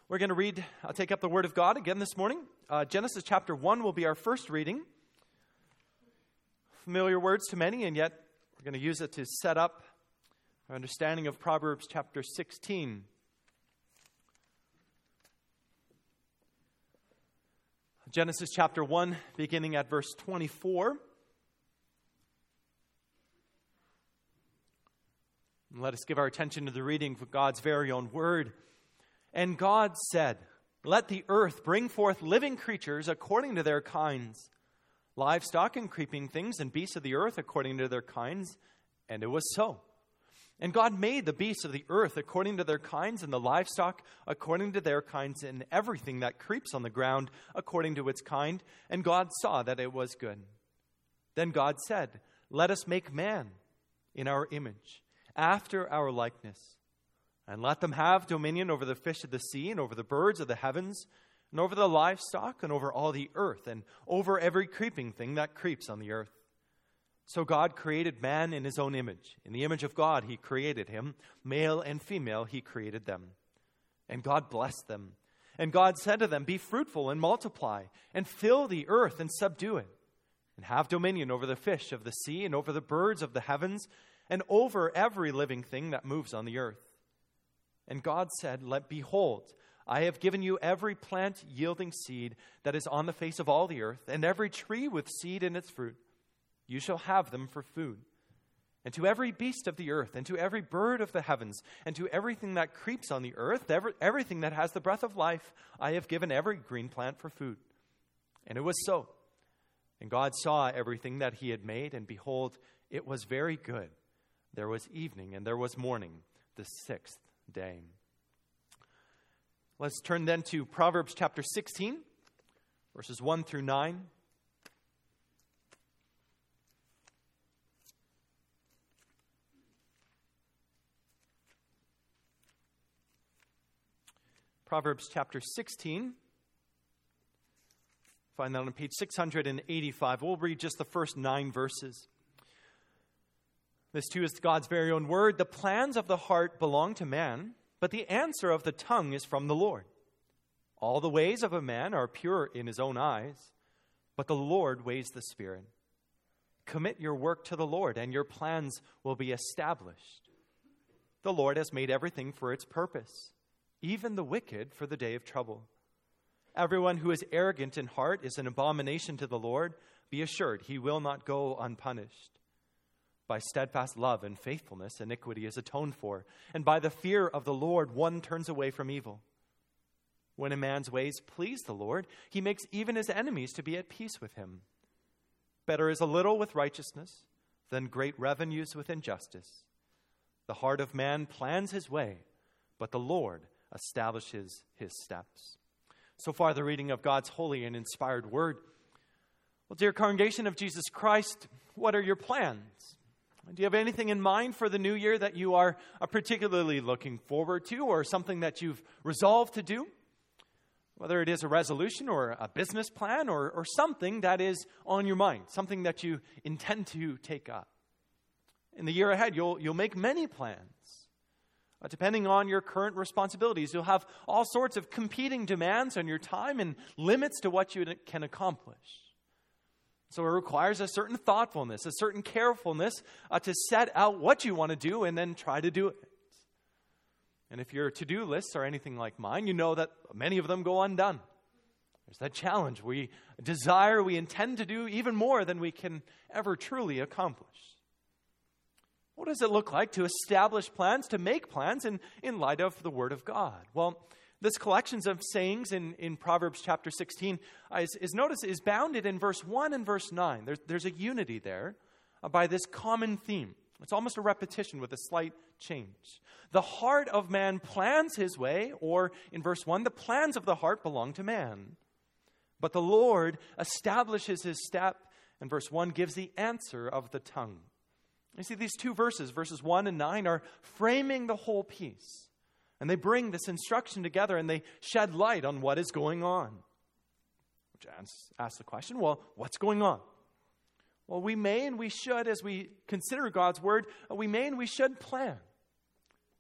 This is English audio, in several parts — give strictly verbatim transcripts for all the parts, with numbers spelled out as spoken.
We're going to read, I'll take up the Word of God again this morning. Uh, Genesis chapter one will be our first reading. Familiar words to many, and yet we're going to use it to set up our understanding of Proverbs chapter sixteen. Genesis chapter one, beginning at verse twenty-four. And let us give our attention to the reading of God's very own word. And God said, "Let the earth bring forth living creatures according to their kinds, livestock and creeping things and beasts of the earth according to their kinds." And it was so. And God made the beasts of the earth according to their kinds, and the livestock according to their kinds, and everything that creeps on the ground according to its kind. And God saw that it was good. Then God said, "Let us make man in our image, after our likeness, and let them have dominion over the fish of the sea, and over the birds of the heavens, and over the livestock, and over all the earth, and over every creeping thing that creeps on the earth." So God created man in his own image. In the image of God he created him. Male and female he created them. And God blessed them. And God said to them, "Be fruitful and multiply, and fill the earth and subdue it, and have dominion over the fish of the sea, and over the birds of the heavens, and over every living thing that moves on the earth." And God said, "Let behold, I have given you every plant yielding seed that is on the face of all the earth, and every tree with seed in its fruit. You shall have them for food. And to every beast of the earth, and to every bird of the heavens, and to everything that creeps on the earth, every, everything that has the breath of life, I have given every green plant for food." And it was so. And God saw everything that he had made, and behold, it was very good. There was evening, and there was morning, the sixth day. Let's turn then to Proverbs chapter sixteen, verses one through nine. Proverbs chapter sixteen. Find that on page six hundred eighty-five. We'll read just the first nine verses. This too is God's very own word. "The plans of the heart belong to man, but the answer of the tongue is from the Lord. All the ways of a man are pure in his own eyes, but the Lord weighs the spirit. Commit your work to the Lord, and your plans will be established. The Lord has made everything for its purpose, even the wicked for the day of trouble. Everyone who is arrogant in heart is an abomination to the Lord. Be assured, he will not go unpunished. By steadfast love and faithfulness, iniquity is atoned for, and by the fear of the Lord, one turns away from evil. When a man's ways please the Lord, he makes even his enemies to be at peace with him. Better is a little with righteousness than great revenues with injustice. The heart of man plans his way, but the Lord establishes his steps." So far, the reading of God's holy and inspired word. Well, dear congregation of Jesus Christ, what are your plans? Do you have anything in mind for the new year that you are particularly looking forward to, or something that you've resolved to do? Whether it is a resolution or a business plan, or, or something that is on your mind, something that you intend to take up. In the year ahead, you'll, you'll make many plans. Uh, depending on your current responsibilities, you'll have all sorts of competing demands on your time and limits to what you can accomplish. So it requires a certain thoughtfulness, a certain carefulness uh, to set out what you want to do and then try to do it. And if your to-do lists are anything like mine, you know that many of them go undone. There's that challenge. We desire, we intend to do even more than we can ever truly accomplish. What does it look like to establish plans, to make plans in, in light of the Word of God? Well, this collection of sayings in, in Proverbs chapter sixteen uh, is, is notice is bounded in verse one and verse nine. There's, there's a unity there uh, by this common theme. It's almost a repetition with a slight change. The heart of man plans his way, or in verse one, the plans of the heart belong to man. But the Lord establishes his step, and verse one gives the answer of the tongue. You see, these two verses, verses one and nine, are framing the whole piece. And they bring this instruction together, and they shed light on what is going on. Which asks, asks the question, well, what's going on? Well, we may and we should, as we consider God's word, we may and we should plan.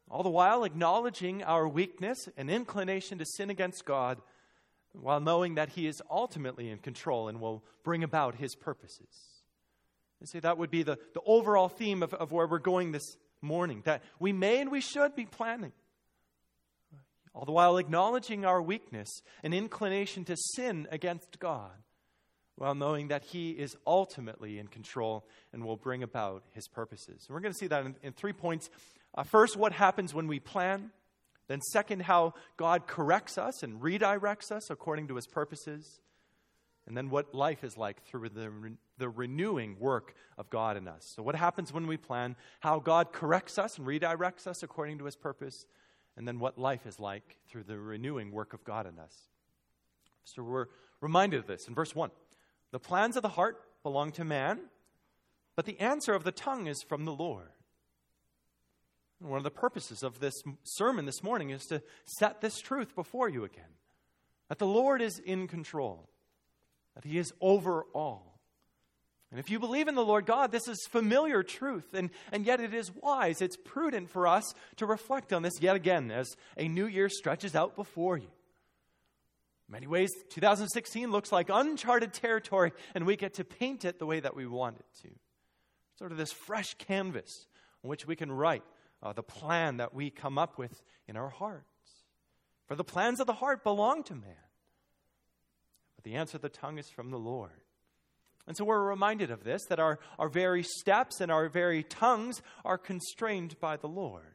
all the while acknowledging our weakness and inclination to sin against God, while knowing that He is ultimately in control and will bring about His purposes. I say that would be the, the overall theme of, of where we're going this morning, that we may and we should be planning, all the while acknowledging our weakness and inclination to sin against God, while knowing that He is ultimately in control and will bring about His purposes. And we're going to see that in, in three points. Uh, first, what happens when we plan. Then second, how God corrects us and redirects us according to His purposes. And then what life is like through the, the renewing work of God in us. So what happens when we plan, how God corrects us and redirects us according to His purpose, and then what life is like through the renewing work of God in us. So we're reminded of this in verse one. The plans of the heart belong to man, but the answer of the tongue is from the Lord. And one of the purposes of this sermon this morning is to set this truth before you again. That the Lord is in control. That He is over all. And if you believe in the Lord God, this is familiar truth. And, and yet it is wise. It's prudent for us to reflect on this yet again as a new year stretches out before you. In many ways, two thousand sixteen looks like uncharted territory, and we get to paint it the way that we want it to. Sort of this fresh canvas on which we can write uh, the plan that we come up with in our hearts. For the plans of the heart belong to man, but the answer of the tongue is from the Lord. And so we're reminded of this, that our, our very steps and our very tongues are constrained by the Lord.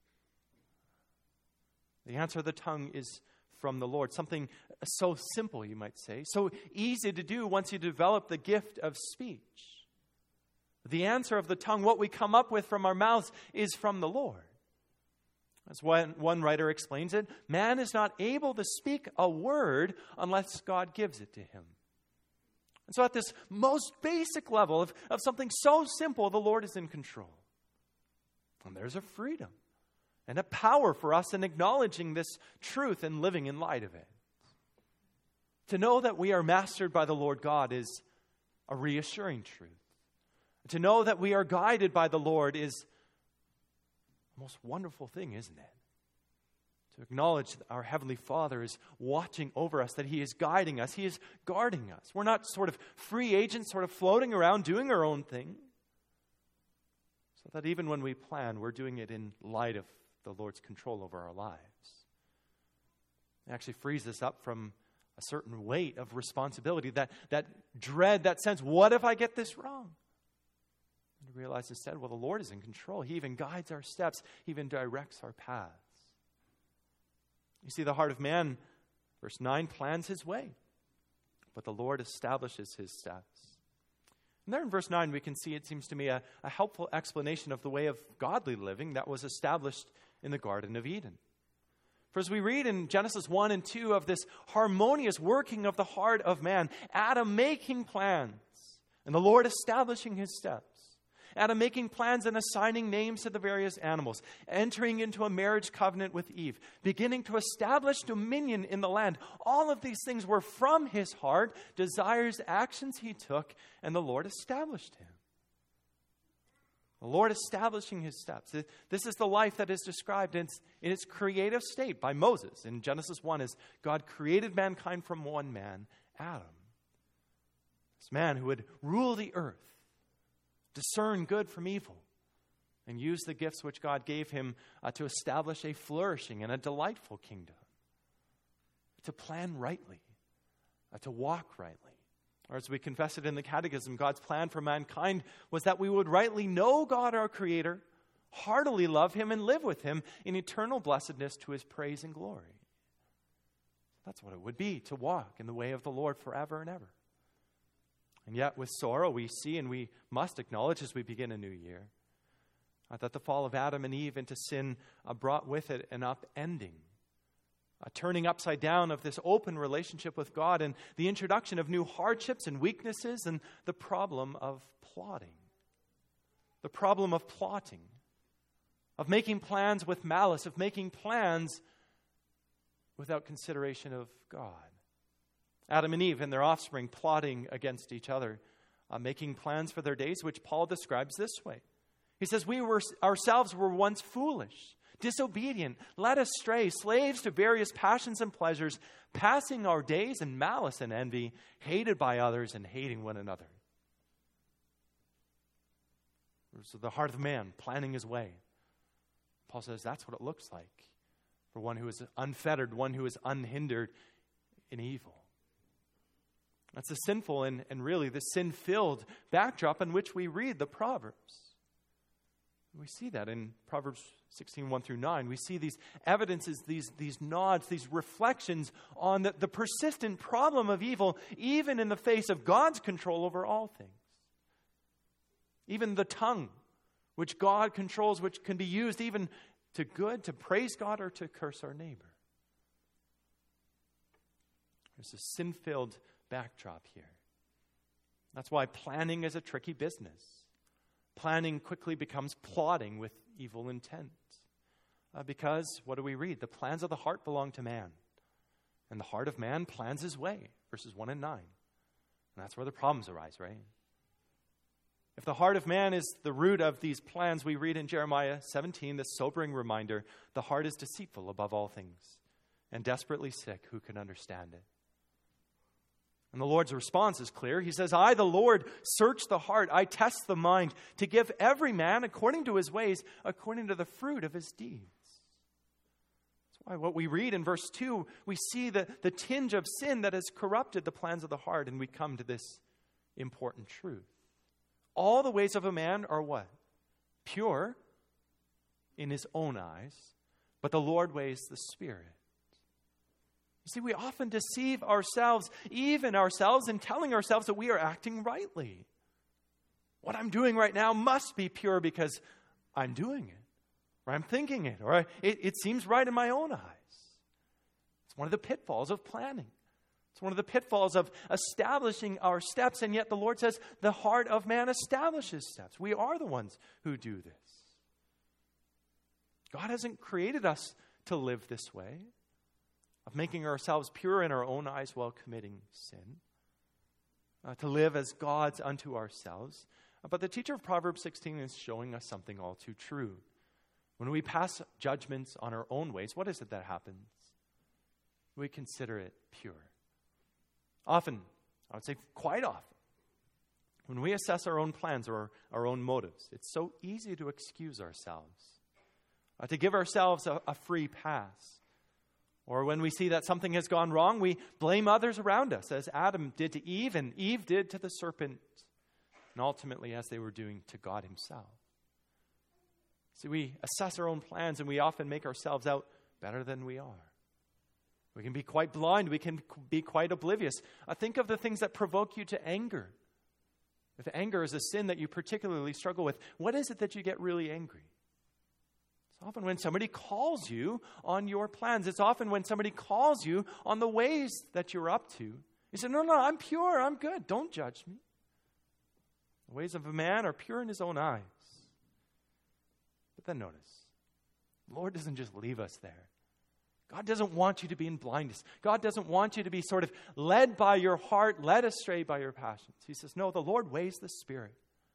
The answer of the tongue is from the Lord. Something so simple, you might say, so easy to do once you develop the gift of speech. The answer of the tongue, what we come up with from our mouths, is from the Lord. As one, one writer explains it, man is not able to speak a word unless God gives it to him. And so at this most basic level of, of something so simple, the Lord is in control. And there's a freedom and a power for us in acknowledging this truth and living in light of it. To know that we are mastered by the Lord God is a reassuring truth. To know that we are guided by the Lord is the most wonderful thing, isn't it? To acknowledge that our Heavenly Father is watching over us, that He is guiding us, He is guarding us. We're not sort of free agents, sort of floating around doing our own thing. So that even when we plan, we're doing it in light of the Lord's control over our lives. It actually frees us up from a certain weight of responsibility, that, that dread, that sense, what if I get this wrong? And to realize instead, well, the Lord is in control. He even guides our steps. He even directs our paths. You see, the heart of man, verse nine, plans his way, but the Lord establishes his steps. And there in verse nine, we can see, it seems to me, a, a helpful explanation of the way of godly living that was established in the Garden of Eden. For as we read in Genesis one and two of this harmonious working of the heart of man, Adam making plans and the Lord establishing his steps. Adam making plans and assigning names to the various animals, entering into a marriage covenant with Eve, beginning to establish dominion in the land. All of these things were from his heart, desires, actions he took, and the Lord established him. The Lord establishing his steps. This is the life that is described in its, in its creative state by Moses in Genesis one as God created mankind from one man, Adam. This man who would rule the earth, discern good from evil, and use the gifts which God gave him uh, to establish a flourishing and a delightful kingdom. To plan rightly, uh, to walk rightly. Or as we confess it in the Catechism, God's plan for mankind was that we would rightly know God our Creator, heartily love Him, and live with Him in eternal blessedness to His praise and glory. That's what it would be to walk in the way of the Lord forever and ever. And yet with sorrow we see, and we must acknowledge as we begin a new year, uh, that the fall of Adam and Eve into sin uh, brought with it an upending, a turning upside down of this open relationship with God, and the introduction of new hardships and weaknesses, and the problem of plotting. The problem of plotting, of making plans with malice, of making plans without consideration of God. Adam and Eve and their offspring plotting against each other, uh, making plans for their days, which Paul describes this way. He says, we were ourselves were once foolish, disobedient, led astray, slaves to various passions and pleasures, passing our days in malice and envy, hated by others and hating one another. So the heart of man planning his way. Paul says that's what it looks like for one who is unfettered, one who is unhindered in evil. That's the sinful and, and really the sin-filled backdrop in which we read the Proverbs. We see that in Proverbs sixteen, one through nine. We see these evidences, these, these nods, these reflections on the, the persistent problem of evil, even in the face of God's control over all things. Even the tongue, which God controls, which can be used even to good, to praise God or to curse our neighbor. There's a sin-filled backdrop here. That's why planning is a tricky business. Planning quickly becomes plotting with evil intent. Uh, because, what do we read? The plans of the heart belong to man. And the heart of man plans his way. Verses one and nine. And that's where the problems arise, right? If the heart of man is the root of these plans, we read in Jeremiah seventeen, this sobering reminder, the heart is deceitful above all things and desperately sick. Who can understand it? And the Lord's response is clear. He says, I, the Lord, search the heart. I test the mind to give every man according to his ways, according to the fruit of his deeds. That's why what we read in verse two, we see the, the tinge of sin that has corrupted the plans of the heart, and we come to this important truth. All the ways of a man are what? Pure in his own eyes, but the Lord weighs the Spirit. You see, we often deceive ourselves, even ourselves, in telling ourselves that we are acting rightly. What I'm doing right now must be pure because I'm doing it, or I'm thinking it, or it, it seems right in my own eyes. It's one of the pitfalls of planning. It's one of the pitfalls of establishing our steps, and yet the Lord says the heart of man establishes steps. We are the ones who do this. God hasn't created us to live this way, of making ourselves pure in our own eyes while committing sin, uh, to live as gods unto ourselves. Uh, but the teacher of Proverbs sixteen is showing us something all too true. When we pass judgments on our own ways, what is it that happens? We consider it pure. Often, I would say quite often, when we assess our own plans or our own motives, it's so easy to excuse ourselves, uh, to give ourselves a, a free pass. Or when we see that something has gone wrong, we blame others around us, as Adam did to Eve and Eve did to the serpent, and ultimately as they were doing to God himself. See, we assess our own plans and we often make ourselves out better than we are. We can be quite blind. We can be quite oblivious. Uh, think of the things that provoke you to anger. If anger is a sin that you particularly struggle with, what is it that you get really angry? It's often when somebody calls you on your plans. It's often when somebody calls you on the ways that you're up to. You say, no, no, I'm pure. I'm good. Don't judge me. The ways of a man are pure in his own eyes. But then notice, the Lord doesn't just leave us there. God doesn't want you to be in blindness. God doesn't want you to be sort of led by your heart, led astray by your passions. He says, no, the Lord weighs the Spirit.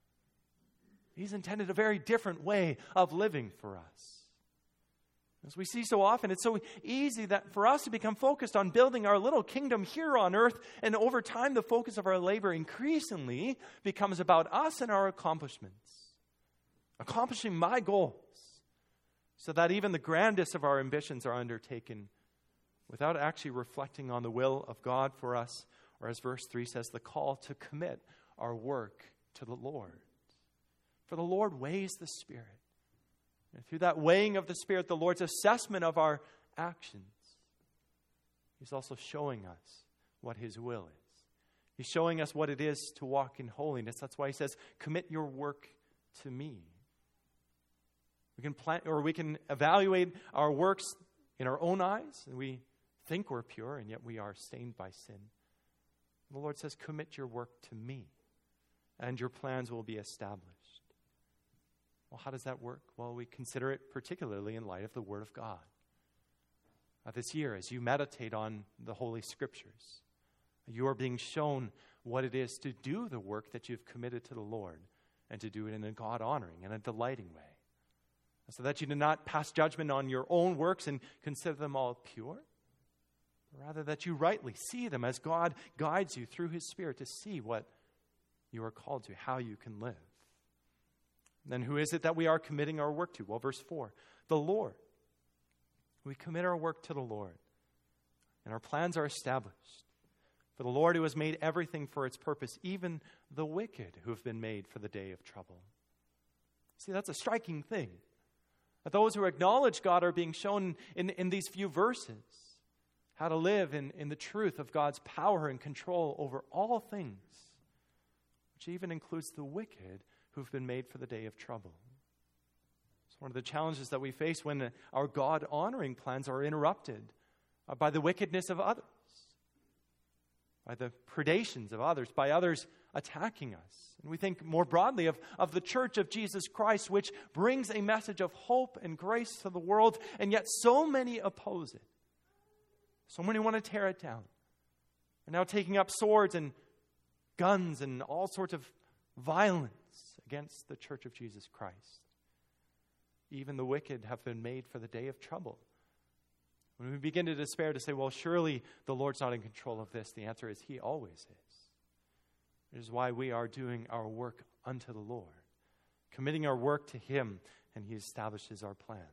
He's intended a very different way of living for us. As we see so often, it's so easy that for us to become focused on building our little kingdom here on earth, and over time the focus of our labor increasingly becomes about us and our accomplishments. Accomplishing my goals, so that even the grandest of our ambitions are undertaken without actually reflecting on the will of God for us, or as verse three says, the call to commit our work to the Lord. For the Lord weighs the Spirit. And through that weighing of the Spirit, the Lord's assessment of our actions, He's also showing us what His will is. He's showing us what it is to walk in holiness. That's why He says, commit your work to me. We can plan, or we can evaluate our works in our own eyes, and we think we're pure, and yet we are stained by sin. The Lord says, commit your work to me, and your plans will be established. Well, how does that work? Well, we consider it particularly in light of the Word of God. Uh, this year, as you meditate on the Holy Scriptures, you are being shown what it is to do the work that you've committed to the Lord, and to do it in a God-honoring and a delighting way. so that you do not pass judgment on your own works and consider them all pure, but rather that you rightly see them as God guides you through his Spirit to see what you are called to, how you can live. Then who is it that we are committing our work to? Well, verse four, the Lord. We commit our work to the Lord, and our plans are established. For the Lord who has made everything for its purpose, even the wicked who have been made for the day of trouble. See, that's a striking thing. That those who acknowledge God are being shown in, in these few verses how to live in, in the truth of God's power and control over all things, which even includes the wicked who've been made for the day of trouble. It's one of the challenges that we face when our God-honoring plans are interrupted by the wickedness of others, by the predations of others, by others attacking us. And we think more broadly of, of the church of Jesus Christ, which brings a message of hope and grace to the world, and yet so many oppose it. So many want to tear it down. They're now taking up swords and guns and all sorts of violence against the church of Jesus Christ. Even the wicked have been made for the day of trouble. When we begin to despair, to say, well, surely the Lord's not in control of this, the answer is he always is. It is why we are doing our work unto the Lord, committing our work to him, and he establishes our plans.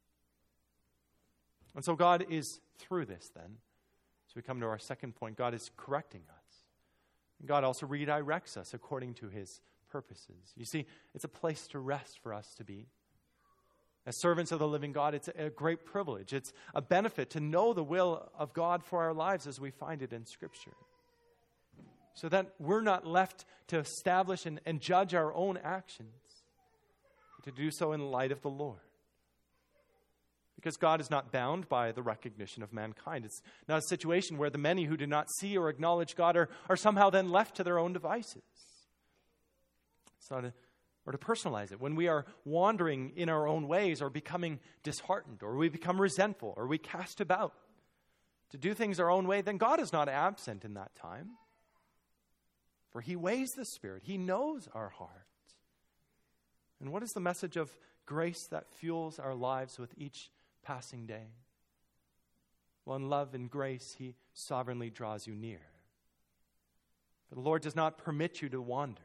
And so God is through this then. So we come to our second point. God is correcting us. And God also redirects us according to his purposes. You see, it's a place to rest for us to be. As servants of the living God, it's a great privilege. It's a benefit to know the will of God for our lives as we find it in Scripture. So that we're not left to establish and, and judge our own actions, but to do so in light of the Lord. Because God is not bound by the recognition of mankind. It's not a situation where the many who do not see or acknowledge God are, are somehow then left to their own devices. It's not a Or to personalize it, when we are wandering in our own ways or becoming disheartened, or we become resentful, or we cast about to do things our own way, then God is not absent in that time. For he weighs the Spirit. He knows our heart. And what is the message of grace that fuels our lives with each passing day? Well, in love and grace, he sovereignly draws you near. For the Lord does not permit you to wander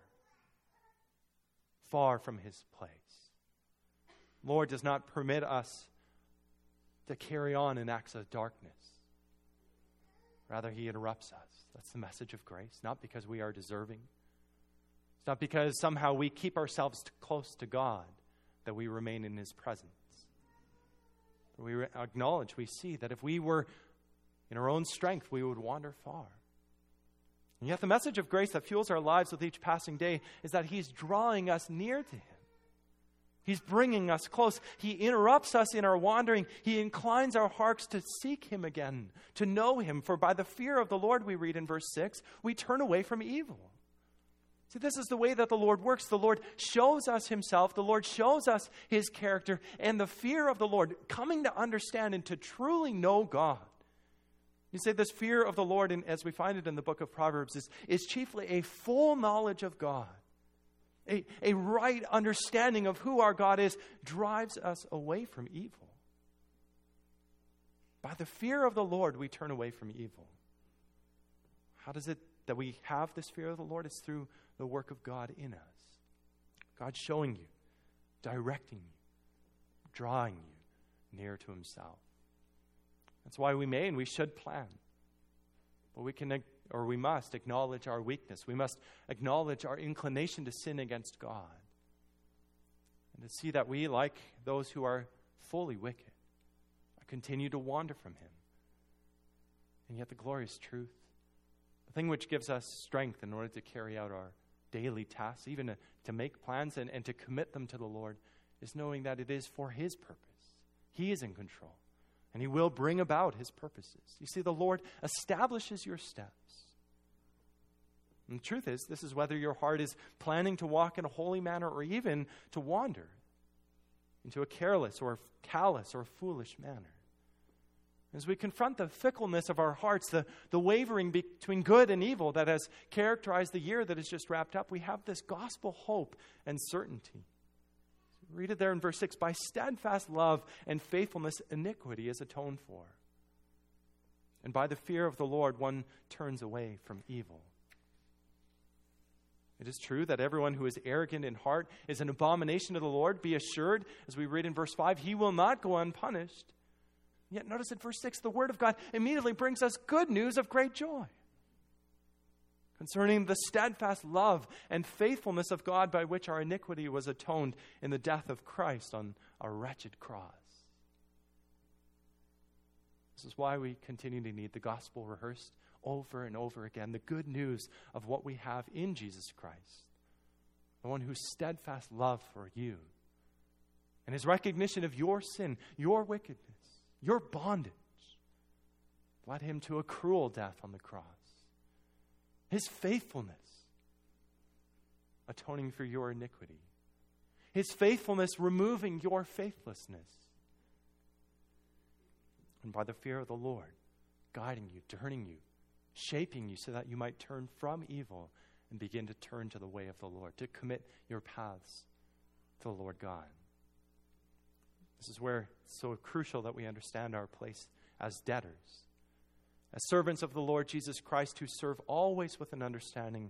far from his place. Lord does not permit us to carry on in acts of darkness. Rather, he interrupts us. That's the message of grace, not because we are deserving. It's not because somehow we keep ourselves close to God that we remain in his presence. We acknowledge, we see that if we were in our own strength, we would wander far. And yet the message of grace that fuels our lives with each passing day is that he's drawing us near to him. He's bringing us close. He interrupts us in our wandering. He inclines our hearts to seek him again, to know him. For by the fear of the Lord, we read in verse six, we turn away from evil. See, this is the way that the Lord works. The Lord shows us himself. The Lord shows us his character. And the fear of the Lord, coming to understand and to truly know God. You say this fear of the Lord, and as we find it in the book of Proverbs, is, is chiefly a full knowledge of God. A, a right understanding of who our God is drives us away from evil. By the fear of the Lord, we turn away from evil. How does it that we have this fear of the Lord? It's through the work of God in us. God showing you, directing you, drawing you near to himself. That's why we may and we should plan. But we can, or we must acknowledge our weakness. We must acknowledge our inclination to sin against God. And to see that we, like those who are fully wicked, continue to wander from him. And yet the glorious truth, the thing which gives us strength in order to carry out our daily tasks, even to, to make plans and, and to commit them to the Lord, is knowing that it is for his purpose. He is in control. And he will bring about his purposes. You see, the Lord establishes your steps. And the truth is, this is whether your heart is planning to walk in a holy manner or even to wander into a careless or callous or foolish manner. As we confront the fickleness of our hearts, the, the wavering between good and evil that has characterized the year that has just wrapped up, we have this gospel hope and certainty. Read it there in verse six. By steadfast love and faithfulness, iniquity is atoned for. And by the fear of the Lord, one turns away from evil. It is true that everyone who is arrogant in heart is an abomination to the Lord. Be assured, as we read in verse five, he will not go unpunished. Yet notice in verse six, the word of God immediately brings us good news of great joy concerning the steadfast love and faithfulness of God by which our iniquity was atoned in the death of Christ on a wretched cross. This is why we continue to need the gospel rehearsed over and over again, the good news of what we have in Jesus Christ, the one whose steadfast love for you and his recognition of your sin, your wickedness, your bondage led him to a cruel death on the cross. His faithfulness atoning for your iniquity. His faithfulness removing your faithlessness. And by the fear of the Lord, guiding you, turning you, shaping you so that you might turn from evil and begin to turn to the way of the Lord, to commit your paths to the Lord God. This is where it's so crucial that we understand our place as debtors, as servants of the Lord Jesus Christ, who serve always with an understanding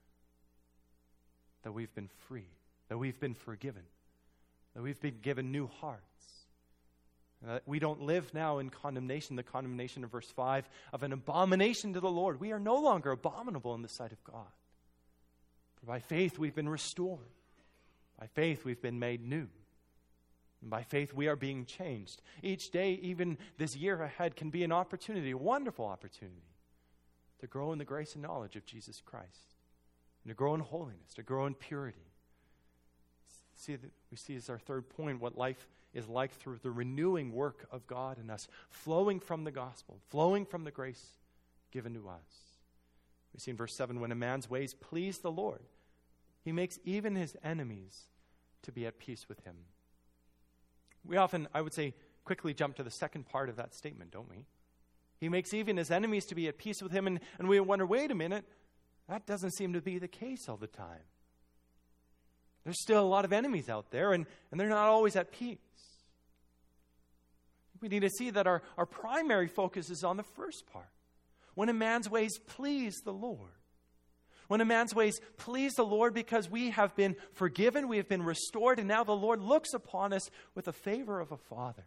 that we've been free, that we've been forgiven, that we've been given new hearts. And that we don't live now in condemnation, the condemnation of verse five, of an abomination to the Lord. We are no longer abominable in the sight of God. For by faith we've been restored. By faith we've been made new. And by faith we are being changed. Each day, even this year ahead, can be an opportunity, a wonderful opportunity, to grow in the grace and knowledge of Jesus Christ, and to grow in holiness, to grow in purity. See, we see as our third point what life is like through the renewing work of God in us, flowing from the gospel, flowing from the grace given to us. We see in verse seven, when a man's ways please the Lord, he makes even his enemies to be at peace with him. We often, I would say, quickly jump to the second part of that statement, don't we? He makes even his enemies to be at peace with him, and, and we wonder, wait a minute, that doesn't seem to be the case all the time. There's still a lot of enemies out there, and, and they're not always at peace. We need to see that our, our primary focus is on the first part. When a man's ways please the Lord. When a man's ways please the Lord because we have been forgiven, we have been restored, and now the Lord looks upon us with the favor of a father.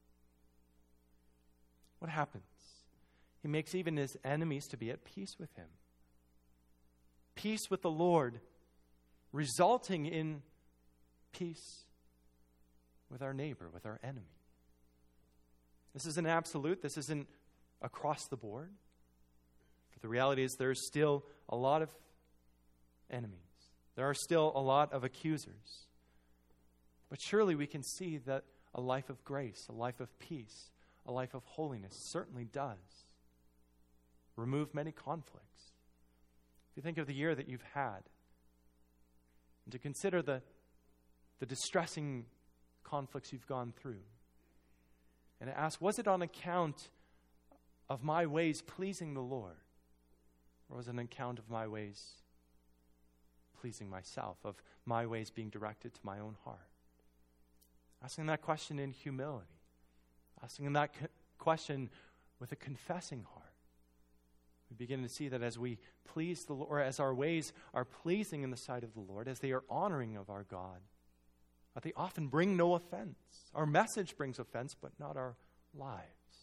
What happens? He makes even his enemies to be at peace with him. Peace with the Lord, resulting in peace with our neighbor, with our enemy. This isn't absolute. This isn't across the board. But the reality is there's still a lot of enemies. There are still a lot of accusers. But surely we can see that a life of grace, a life of peace, a life of holiness certainly does remove many conflicts. If you think of the year that you've had, and to consider the, the distressing conflicts you've gone through, and to ask, was it on account of my ways pleasing the Lord? Or was it an account of my ways pleasing myself, of my ways being directed to my own heart? Asking that question in humility. Asking that co- question with a confessing heart. We begin to see that as we please the Lord, or as our ways are pleasing in the sight of the Lord, as they are honoring of our God, that they often bring no offense. Our message brings offense, but not our lives.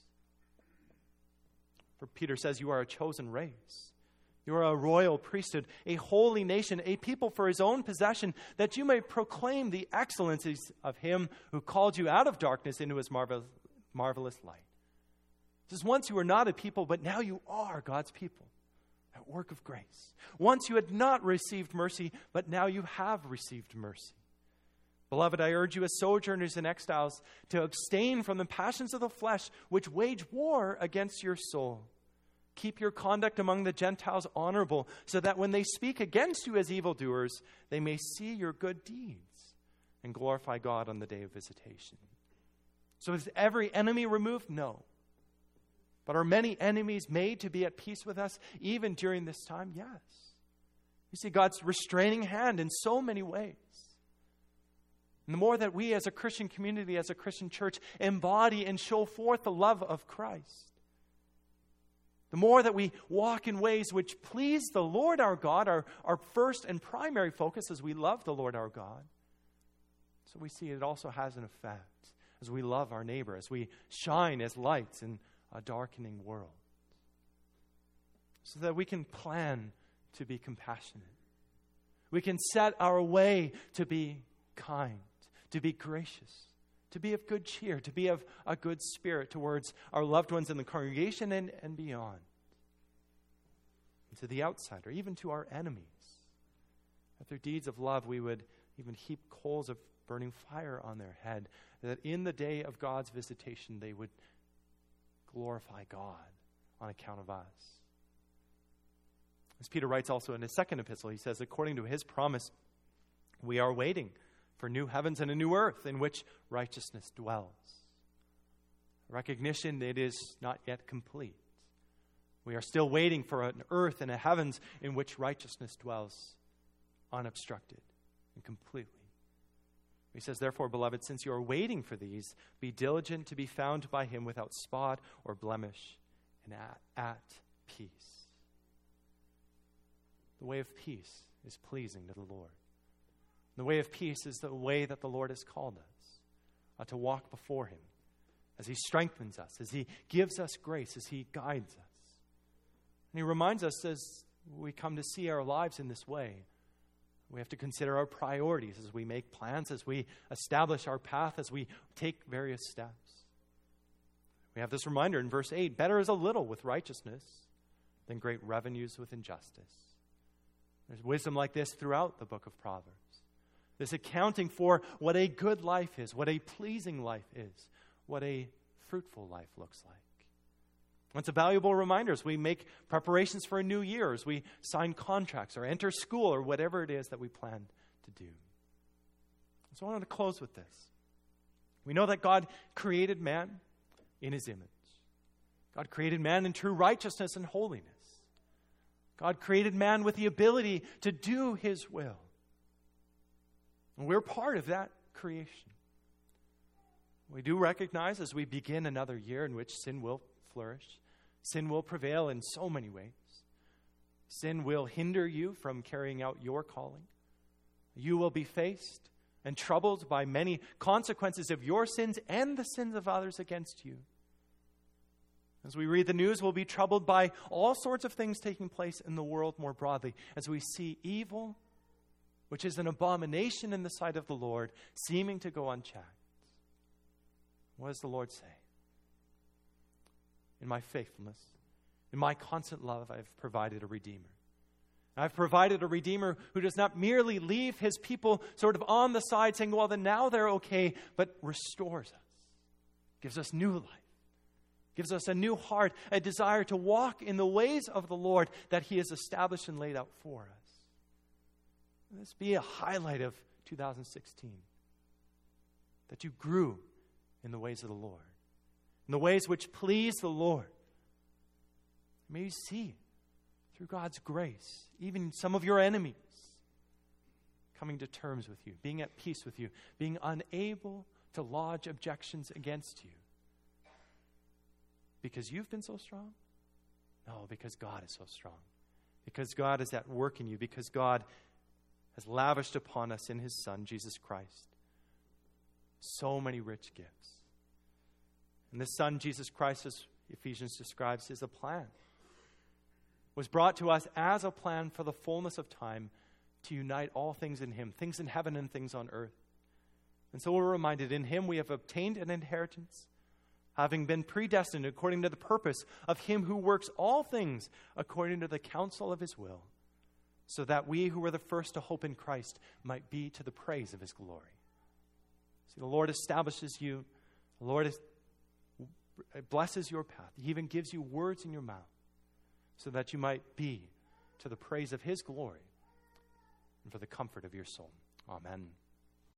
For Peter says, you are a chosen race. You are a royal priesthood, a holy nation, a people for his own possession, that you may proclaim the excellencies of him who called you out of darkness into his marvelous, marvelous light. It says, once you were not a people, but now you are God's people. That work of grace. Once you had not received mercy, but now you have received mercy. Beloved, I urge you as sojourners and exiles to abstain from the passions of the flesh, which wage war against your soul. Keep your conduct among the Gentiles honorable, so that when they speak against you as evildoers, they may see your good deeds and glorify God on the day of visitation. So is every enemy removed? No. But are many enemies made to be at peace with us even during this time? Yes. You see God's restraining hand in so many ways. And the more that we as a Christian community, as a Christian church, embody and show forth the love of Christ, the more that we walk in ways which please the Lord our God, our, our first and primary focus as we love the Lord our God. So we see it also has an effect as we love our neighbor, as we shine as lights in a darkening world. So that we can plan to be compassionate. We can set our way to be kind, to be gracious, to be of good cheer, to be of a good spirit towards our loved ones in the congregation and, and beyond. And to the outsider, even to our enemies. That through deeds of love we would even heap coals of burning fire on their head, that in the day of God's visitation they would glorify God on account of us. As Peter writes also in his second epistle, he says, according to his promise, we are waiting for new heavens and a new earth in which righteousness dwells. Recognition, it is not yet complete. We are still waiting for an earth and a heavens in which righteousness dwells unobstructed and completely. He says, therefore, beloved, since you are waiting for these, be diligent to be found by him without spot or blemish and at, at peace. The way of peace is pleasing to the Lord. The way of peace is the way that the Lord has called us, uh, to walk before him as he strengthens us, as he gives us grace, as he guides us. And he reminds us as we come to see our lives in this way, we have to consider our priorities as we make plans, as we establish our path, as we take various steps. We have this reminder in verse eight, better is a little with righteousness than great revenues with injustice. There's wisdom like this throughout the book of Proverbs. This accounting for what a good life is, what a pleasing life is, what a fruitful life looks like. It's a valuable reminder as we make preparations for a new year, as we sign contracts or enter school or whatever it is that we plan to do. So I wanted to close with this. We know that God created man in his image. God created man in true righteousness and holiness. God created man with the ability to do his will. And we're part of that creation. We do recognize as we begin another year in which sin will flourish, sin will prevail in so many ways. Sin will hinder you from carrying out your calling. You will be faced and troubled by many consequences of your sins and the sins of others against you. As we read the news, we'll be troubled by all sorts of things taking place in the world more broadly, as we see evil, which is an abomination in the sight of the Lord, seeming to go unchecked. What does the Lord say? In my faithfulness, in my constant love, I have provided a Redeemer. I've provided a Redeemer who does not merely leave his people sort of on the side saying, well, then now they're okay, but restores us, gives us new life, gives us a new heart, a desire to walk in the ways of the Lord that he has established and laid out for us. This be a highlight of two thousand sixteen, that you grew in the ways of the Lord, in the ways which please the Lord. May you see through God's grace, even some of your enemies coming to terms with you, being at peace with you, being unable to lodge objections against you. Because you've been so strong? No, because God is so strong. Because God is at work in you. Because God has lavished upon us in his Son, Jesus Christ, so many rich gifts. And this Son, Jesus Christ, as Ephesians describes, is a plan. Was brought to us as a plan for the fullness of time to unite all things in him, things in heaven and things on earth. And so we're reminded, in him we have obtained an inheritance, having been predestined according to the purpose of him who works all things according to the counsel of his will, so that we who were the first to hope in Christ might be to the praise of his glory. See, the Lord establishes you. The Lord is, blesses your path. He even gives you words in your mouth so that you might be to the praise of his glory and for the comfort of your soul. Amen.